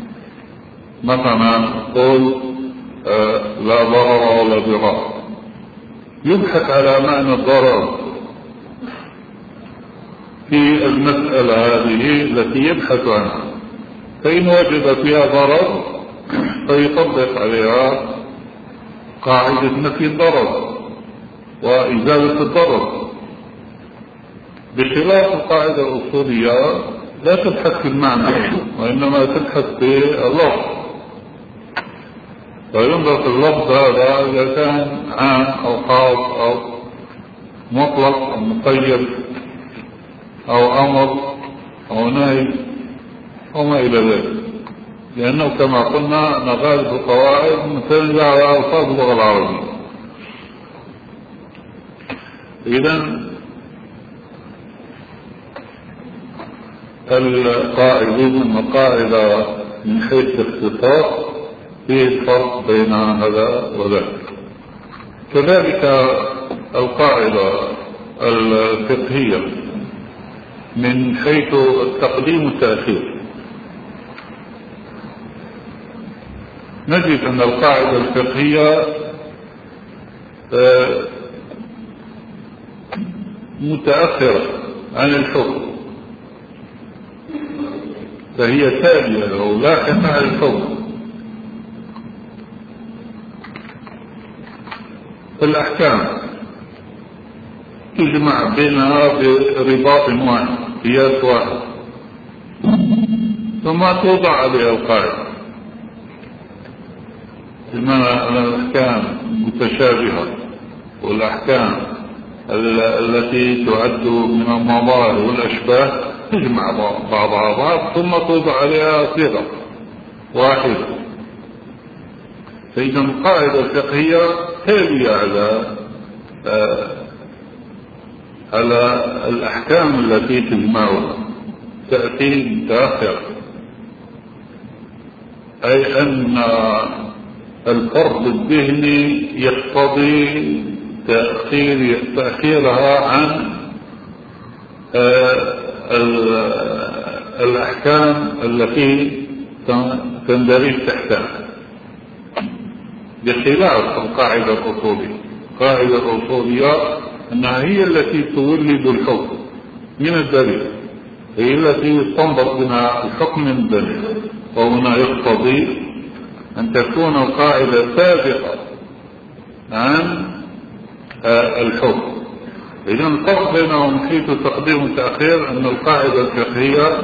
مثلا قول لا ضرر ولا ضرار، يبحث على معنى الضرر في المسألة هذه التي يبحث عنها، فإن وجد فيها ضرر فيطبق عليها قاعدة نفي الضرر وإزالة الضرر. بخلاف القاعدة الأصولية لا تبحث في المعنى، وإنما تبحث في اللفظ، فينظر في اللفظ هذا إذا كان عام أو خاص أو مطلق أو مقيد أو أمر أو نهي وما إلى ذلك، لأنه كما قلنا نغالب القواعد متنزع على ألفاظ اللغة العربية. إذن القاعدة من حيث الاختصاص فيه فرق بين هذا وذاك. كذلك القاعدة الفقهية من حيث التقديم والتأخير نجد أن القاعدة الفقهية متأخرة عن الحكم، فهي تالية أو لاحقة على الحكم. الأحكام تجمع بينها برباط واحد، قياس واحد، ثم توضع عليها القاعدة. بمعنى أن الأحكام متشابهة، والأحكام التي تعد من المظاهر والأشباه تجمع بعضها بعض ثم توضع عليها صيغة واحدة. فإذا القاعدة الفقهية تالية على الأحكام التي تجمعها، تأتي متأخرة، أي أن الفرض الذهني يقتضي تأخيرها عن الأحكام التي تندرج تحتها، بخلاف القاعدة الأصولية. القاعدة الأصولية أنها هي التي تولد الحكم من الدليل، هي التي يستنبط منها الحكم من الدليل، وهنا يقتضي أن تكون القاعدة سابقة عن الحكم. إذا الفرق بينهم حيث تقديم والتأخير أن القاعدة الفقهية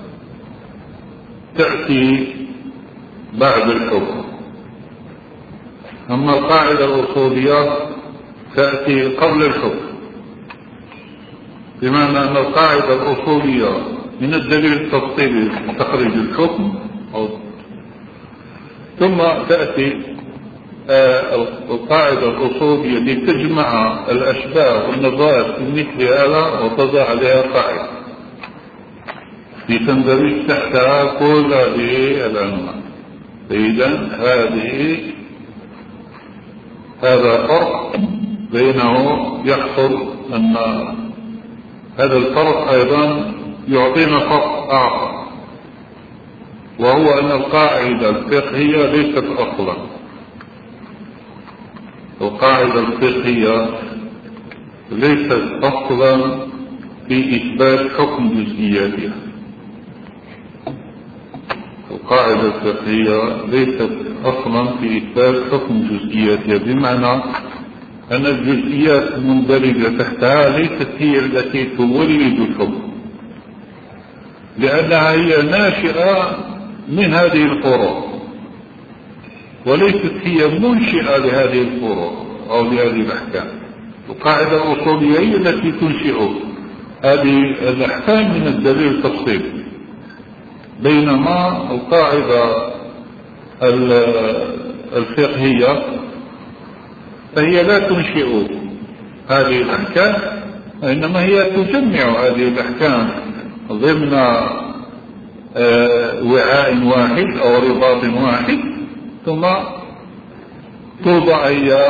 تأتي بعد الحكم، أما القاعدة الأصولية تأتي قبل الحكم، بمعنى أن القاعدة الأصولية من الدليل التفصيلي تخرج الحكم، ثم تأتي القاعدة الأصولية لتجمع الأشباه والنظائر في مثل هذا وتضع عليها قاعدة لتندرج تحتها كل هذه الأنواع. إذن هذا فرق بينه يحصل، أن هذا الفرق أيضا يعطينا فرق آخر، وهو أن القاعدة الفقهية ليست أصلا. القاعدة الفقهية ليست أصلا في إثبات حكم جزئياتها. القاعدة الفقهية ليست أصلا في إثبات حكم جزئياتها، بمعنى أن الجزئيات المندرجة تحتها ليست هي التي تولد الحكم، لأنها هي ناشئة من هذه الفروع، وليست هي منشئة لهذه الفروع أو لهذه الأحكام. القاعدة الأصولية هي التي تنشئ هذه الأحكام من الدليل التفصيلي، بينما القاعدة الفقهية فهي لا تنشئ هذه الأحكام، إنما هي تجمع هذه الأحكام ضمن وعاء واحد أو رباط واحد، ثم توضع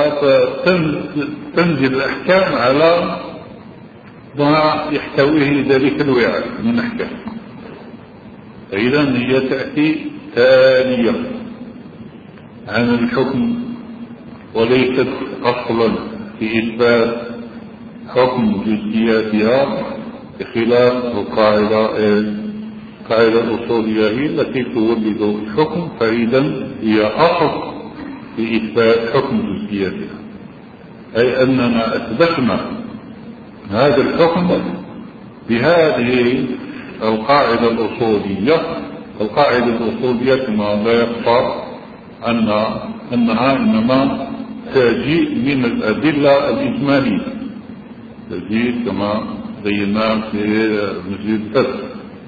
تنزل الأحكام على ما يحتويه ذلك الوعاء من أحكام. إذن هي تأتي تالية عن الحكم، وليست أصلا في إثبات حكم جزئياتها، بخلاف القاعدة الأصولية هي التي تولد الحكم، فإذا هي أصل في إثبات حكم جزئياتها، أي أننا أثبتنا هذا الحكم بهذه القاعدة الأصولية. القاعدة الأصولية كما لا يخفى أنها إنما تجيء من الأدلة الإجمالية، تجيء كما بينا في مجلس الفتح.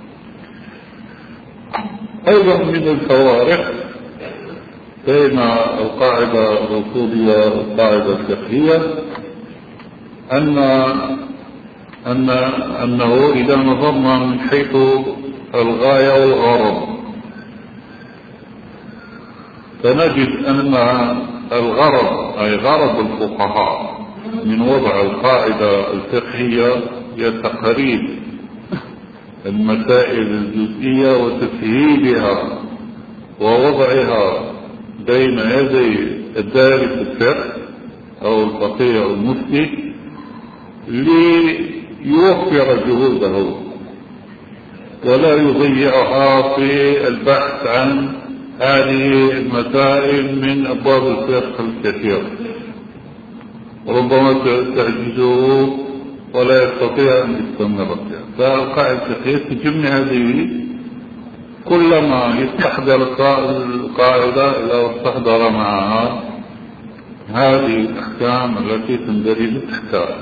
أيضا من الفوارق بين القاعدة الأصولية والقاعدة الفقهية أنه إذا نظرنا من حيث الغاية والغرض فنجد أن الغرض أي غرض الفقهاء من وضع القاعدة الفقهية هي تقريب المسائل الجزئية وتسهيلها ووضعها بين يدي الدارس الفقه أو الفقيه أو المفتي ليوفر جهوده ولا يضيعها في البحث عن هذه المسائل من أبواب الفقه الكثيرة، ربما تعجزه ولا يستطيع أن يستمر فيها. فالقاعدة الفقهية تجمع هذه، كلما يستحضر القاعدة لو استحضر معها هذه الأحكام التي تندرج تحتها،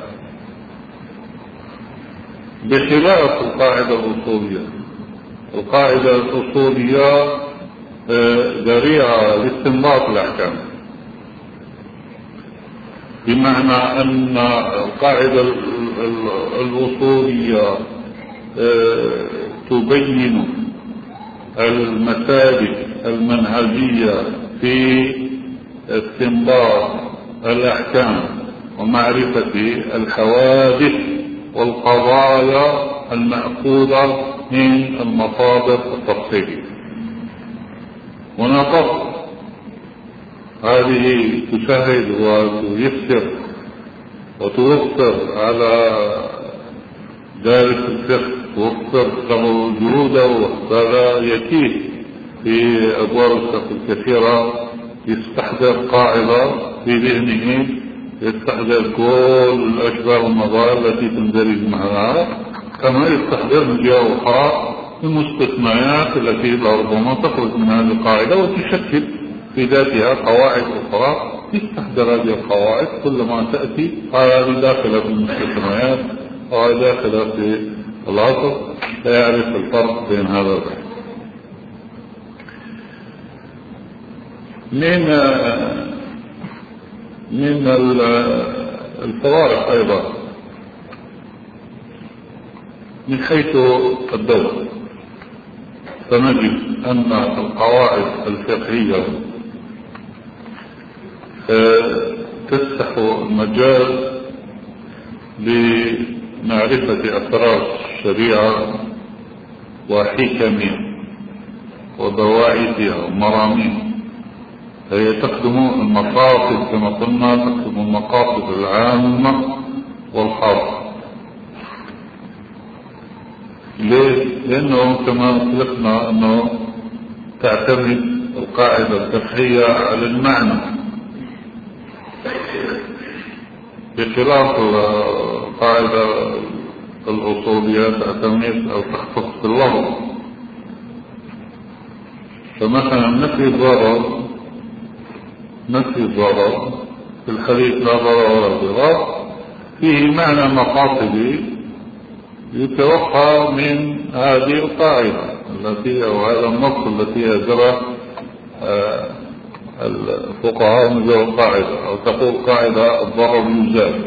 بخلاف القاعدة الأصولية. القاعدة الأصولية ذريعة لاستنباط الأحكام، بمعنى أن القاعدة الأصولية تبين المسالك المنهجية في استنباط الأحكام ومعرفة الحوادث والقضايا المأخوذة من المصادر التفصيلية. ونقص هذه تسهل وتيسر وتوفر على دارس الفقه، توفر له جهوده، وهذا يكيد في أبواب الفقه الكثيرة. يستحضر قاعدة في ذهنه، يستحضر كل الأشباه والنظائر التي تندرج معها، كما يستحضر من جهة أخرى المستثنيات التي لربما تخرج من هذه القاعدة وتشكل في ذاتها قواعد أخرى. يستحضر هذه القواعد كلما تأتي هذه داخلة في المستثنيات أو داخلة في الأصل، لا يعرف الفرق بين هذا والآخر. من الفوارق أيضا من حيث الدولة، فنجد أن القواعد الفقهية تفتح المجال لمعرفة أسرار الشريعة وحكمها وبواعثها ومراميها. هي تخدم المقاصد كما قلنا، تخدم المقاصد العامة والخاصة. ليه؟ لأنه كما قلنا أنه تعتمد القاعدة الفقهية على المعنى، بخلاف القاعدة الأصولية تعتمد أو تختص باللفظ. فمثلا نفي الضرر في الحديث لا ضرر ولا ضرار فيه معنى مقاصدي يتوقع من هذه القاعدة التي أو هذا النص التي يجرى الفقهاء من ذو القاعدة، أو تقول قاعدة الضرر يزال.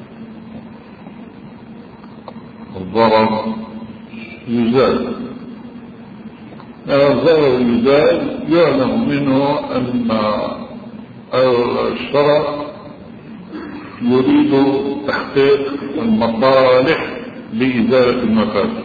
الضرر يزال يعلم منه أن الشرع يريد تحقيق المصالح لإزالة المفاسد،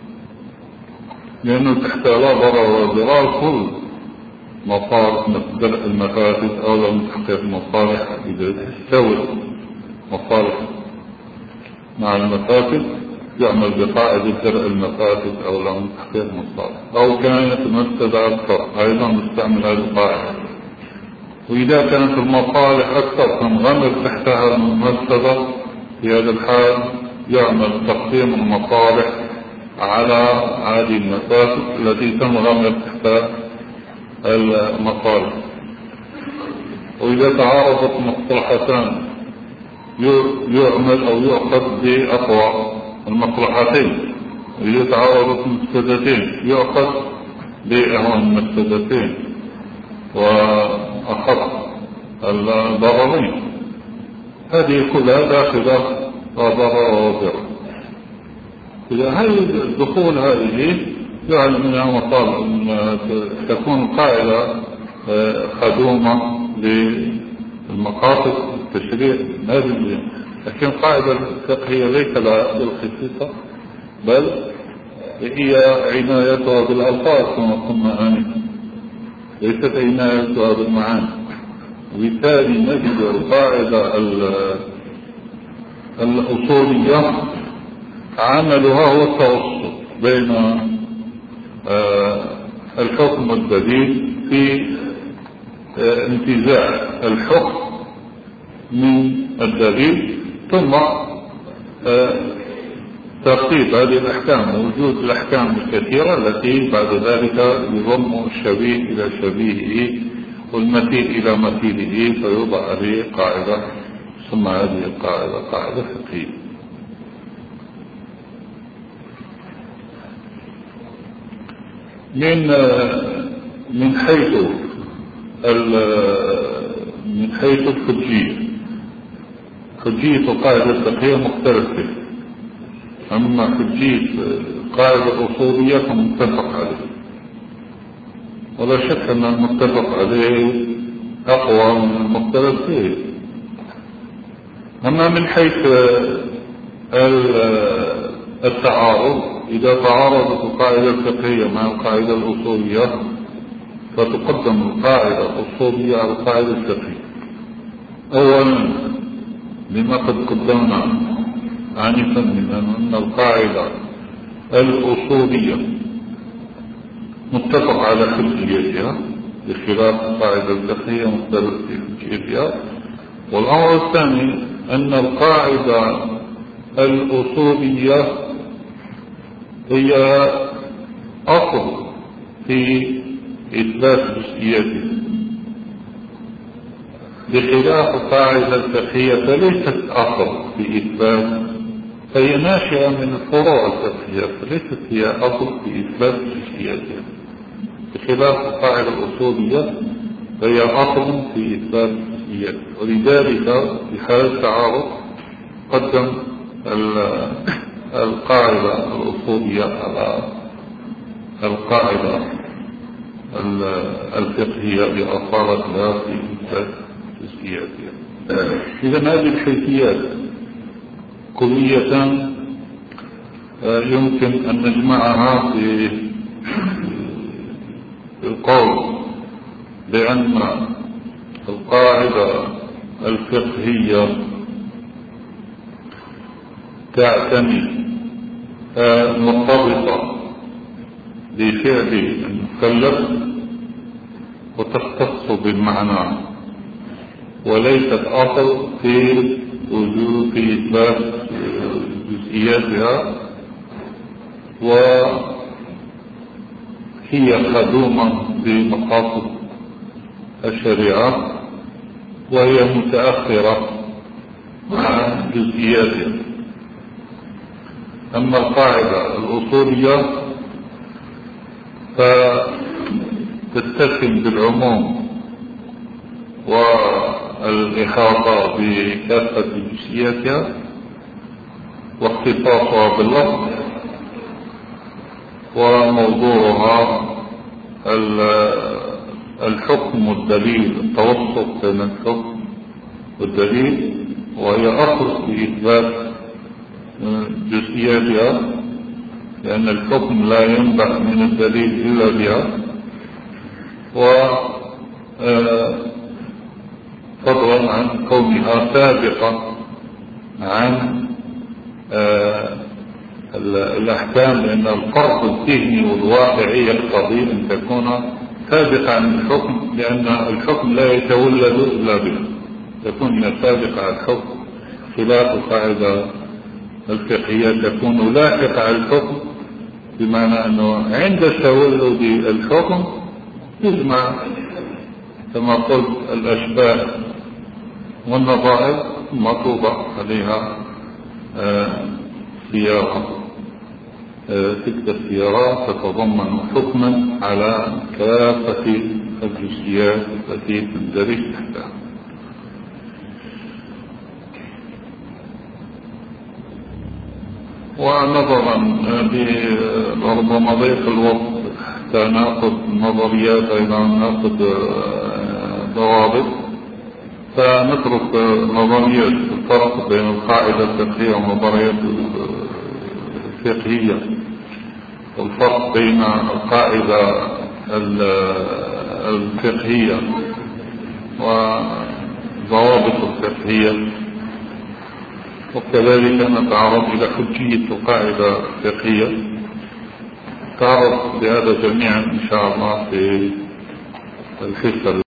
لأنه تحت لا ضرر ولا ضرار كل مصالح درء المفاسد أو لم تحقيق المصالح إذا تستوي مصالح مع المفاسد يعمل بقاعدة درء المفاسد أو لم تحقيق المصالح، أو كانت المفسدة أكثر أيضا نستعمل هذه القاعدة. وإذا كانت المصالح أكثر تنغمر تحتها المفسدة، في هذا الحال يعمل تقديم المصالح على هذه المفاسد التي تنغمر تحت المصالح. وإذا تعارضت مصلحتان يعمل أو يؤخذ بأقوى المصلحتين، وإذا تعارضت مفسدتين يؤخذ بأهون المفسدتين وأخذ الضررين. هذه كلها داخلة لا ضرر ولا ضرر. إذا هل الدخول هذه يعني منها مطالب تكون القاعدة خدومة للمقاصد التشريع لكن القاعدة الفقهية ليس لها الخصيصة، بل هي عنايتها بالألفاظ كما قلنا آنفا، ليست عنايتها بالمعاني. وبالتالي نجد القاعدة الأصولية عملها هو التوسط بين الحكم والدليل في انتزاع الحكم من الدليل، ثم ترتيب هذه الأحكام ووجود الأحكام الكثيرة التي بعد ذلك يضم الشبيه إلى شبيهه والمثيل إلى مثيله، فيوضع هذه قاعدة، ثم هذه القاعدة قاعدة فقهية. من حيث حجية القاعدة الفقهية مختلفة، أما حجية القاعدة الأصولية فمتفق عليه، ولا شك أن المتفق عليه أقوى من المختلف فيه. أما من حيث التعارض، إذا تعارضت القاعدة الفقهية مع القاعدة الأصولية فتقدم القاعدة الأصولية على القاعدة الفقهية. أولا لما قد قدمنا آنفا من أن القاعدة الأصولية متفق على حجيتها بخلاف القاعدة الفقهية مختلف في حجيتها. والأمر الثاني أن القاعدة الأصولية هي أصل في إثبات جزئياته، بخلاف القاعدة الفقهية فليست أصل في إثبات، فهي ناشئة من الفروع الفقهية فليست هي أصل في إثبات جزئياتها، بخلاف القاعدة الأصولية فهي أصل في إثبات جزئياتها. ولذلك في حال التعارض قدم القاعدة الأصولية على القاعدة الفقهية بأصالتها في إثبات جزئياتها. إذا هذه الحيثيات كلية يمكن أن نجمعها في القول بأن القاعدة الفقهية تعتني مرتبطة بفعل المكلف وتختص بالمعنى، وليست أصل في وجود في إثبات جزئياتها، وهي خدومة بمقاصد الشريعة وهي متأخرة عن جزئياتها. أما القاعدة الأصولية فتتسم بالعموم والإحاطة بكافة جزئياتها واختصاصها باللفظ، وموضوعها الحكم والدليل، التوسط بين الحكم والدليل، وهي أصل في إثبات جزئياتها، لأن الحكم لا ينبع من الدليل إلا بها، فضلا عن كونها سابقة عن الأحكام، لأن الفرق الذهني والواقعي يقتضي أن تكون سابقة عن الحكم، لأن الحكم لا يتولد إلا به، تكون سابقة عن الحكم، خلاف القاعدة الفقهية تكون لاحقة على الحكم، بمعنى أنه عند تولد الحكم يجمع كما قلت الأشباه والنظائر، ثم توضع عليها سيارة، تلك السيارة تتضمن حكما على كافة الجزئيات التي تندرج تحتها. ونظرا بربما ضيق الوقت حتى ناخذ نظريات أيضا ناخذ ضوابط، فنترك نظرية الفرق بين القاعدة الفقهية والنظريات الفقهية والفرق بين القاعدة الفقهية وضوابط الفقهية، وكذلك نتعرض إلى حجية القاعدة الفقهية. تعرض لهذا جميعا إن شاء الله في الحصة